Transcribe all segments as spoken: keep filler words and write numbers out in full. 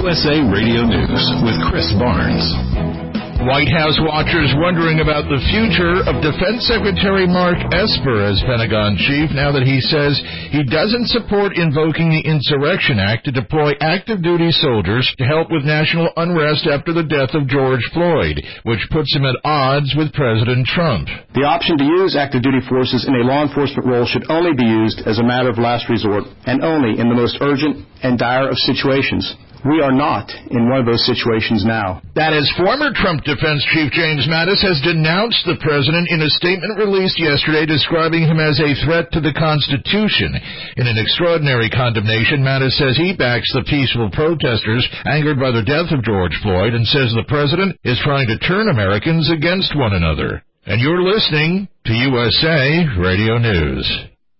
S A Radio News with Chris Barnes. White House watchers wondering about the future of Defense Secretary Mark Esper as Pentagon chief now that he says he doesn't support invoking the Insurrection Act to deploy active duty soldiers to help with national unrest after the death of George Floyd, which puts him at odds with President Trump. The option to use active duty forces in a law enforcement role should only be used as a matter of last resort and only in the most urgent and dire of situations. We are not in one of those situations now. That is, former Trump defense chief James Mattis has denounced the president in a statement released yesterday describing him as a threat to the Constitution. In an extraordinary condemnation, Mattis says he backs the peaceful protesters angered by the death of George Floyd and says the president is trying to turn Americans against one another. And you're listening to U S A Radio News.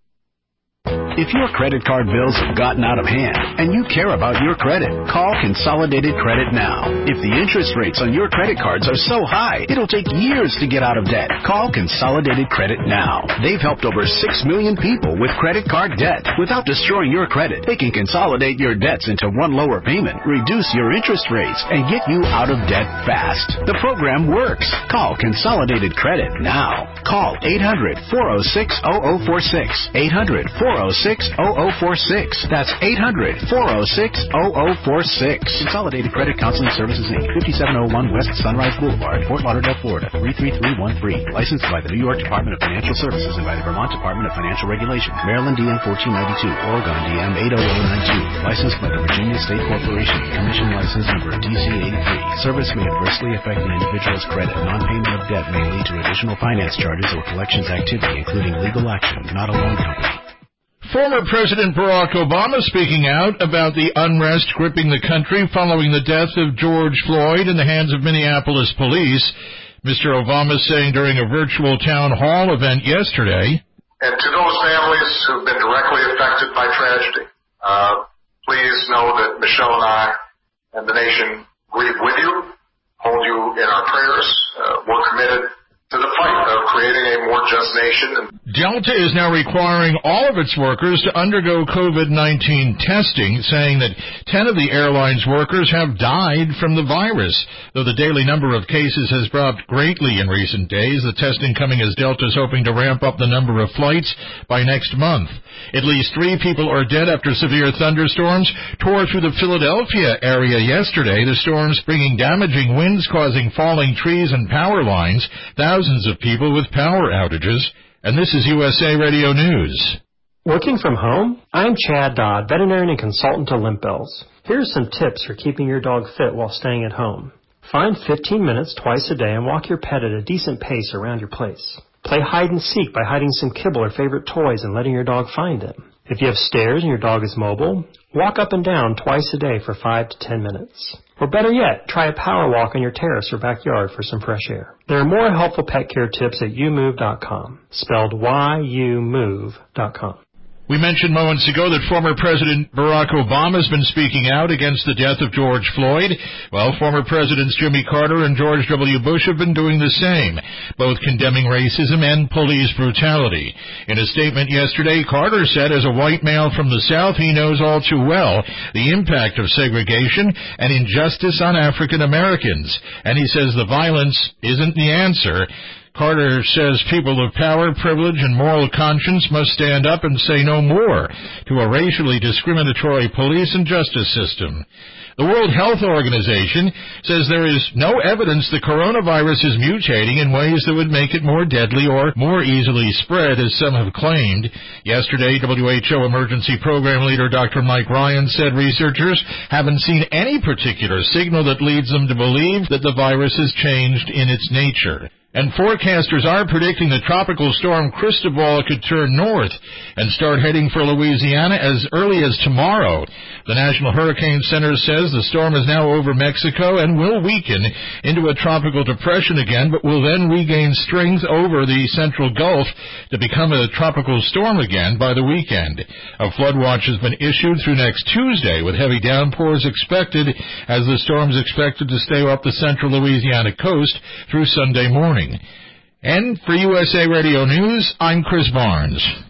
If your credit card bills have gotten out of hand and you care about your credit, call Consolidated Credit now. If the interest rates on your credit cards are so high, it'll take years to get out of debt. Call Consolidated Credit now. They've helped over six million people with credit card debt. Without destroying your credit, they can consolidate your debts into one lower payment, reduce your interest rates, and get you out of debt fast. The program works. Call Consolidated Credit now. Call eight hundred, four oh six, oh oh four six. eight hundred, four oh six, oh oh four six. That's eight hundred, four oh six, oh oh four six. Consolidated Credit Counseling Services, Incorporated, fifty-seven oh one West Sunrise Boulevard, Fort Lauderdale, Florida, three three three one three. Licensed by the New York Department of Financial Services and by the Vermont Department of Financial Regulation. Maryland D M fourteen ninety-two. Oregon D M eight oh oh nine two. Licensed by the Virginia State Corporation. Commission license number D C eighty-three. Service may adversely affect an individual's credit. Non-payment of debt may lead to additional finance charges or collections activity, including legal action, not a loan company. Former President Barack Obama speaking out about the unrest gripping the country following the death of George Floyd in the hands of Minneapolis police. Mister Obama saying during a virtual town hall event yesterday, and to those families who've been directly affected by tragedy, uh, please know that Michelle and I and the nation grieve with you, hold you in our prayers. Uh, we're committed to the fight of creating a more just nation. Delta is now requiring all of its workers to undergo COVID nineteen testing, saying that ten of the airline's workers have died from the virus. Though the daily number of cases has dropped greatly in recent days, the testing coming as Delta is hoping to ramp up the number of flights by next month. At least three people are dead after severe thunderstorms tore through the Philadelphia area yesterday. The storms bringing damaging winds causing falling trees and power lines. Thousands of people with power outages. And this is U S A Radio News. Working from home? I'm Chad Dodd, veterinarian and consultant to Limp Bells. Here are some tips for keeping your dog fit while staying at home. Find fifteen minutes twice a day and walk your pet at a decent pace around your place. Play hide and seek by hiding some kibble or favorite toys and letting your dog find them. If you have stairs and your dog is mobile, walk up and down twice a day for five to ten minutes. Or better yet, try a power walk on your terrace or backyard for some fresh air. There are more helpful pet care tips at you move dot com, spelled Y U move dot com. We mentioned moments ago that former President Barack Obama has been speaking out against the death of George Floyd. Well, former Presidents Jimmy Carter and George W. Bush have been doing the same, both condemning racism and police brutality. In a statement yesterday, Carter said as a white male from the South, he knows all too well the impact of segregation and injustice on African Americans. And he says the violence isn't the answer. Carter says people of power, privilege, and moral conscience must stand up and say no more to a racially discriminatory police and justice system. The World Health Organization says there is no evidence the coronavirus is mutating in ways that would make it more deadly or more easily spread, as some have claimed. Yesterday, W H O Emergency Program Leader Doctor Mike Ryan said researchers haven't seen any particular signal that leads them to believe that the virus has changed in its nature. And forecasters are predicting the tropical storm Cristobal could turn north and start heading for Louisiana as early as tomorrow. The National Hurricane Center says the storm is now over Mexico and will weaken into a tropical depression again, but will then regain strength over the central Gulf to become a tropical storm again by the weekend. A flood watch has been issued through next Tuesday, with heavy downpours expected as the storm is expected to stay up the central Louisiana coast through Sunday morning. And for U S A Radio News, I'm Chris Barnes.